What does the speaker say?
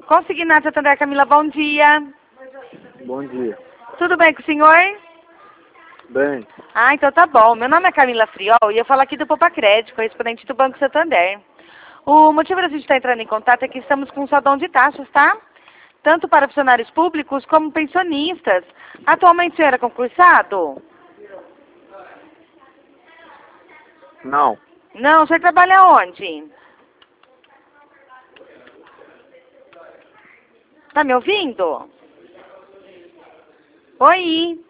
Consignado Santander, Camila, bom dia. Bom dia. Tudo bem com o senhor? Bem, Ah, então tá bom. Meu nome é Camila Friol e eu falo aqui do Poupa Crédito, correspondente do Banco Santander. O motivo da gente estar entrando em contato é que estamos com um saldão de taxas, tá? Tanto para funcionários públicos como pensionistas. Atualmente o senhor é concursado? não. Não, o senhor trabalha onde? Tá me ouvindo? Oi?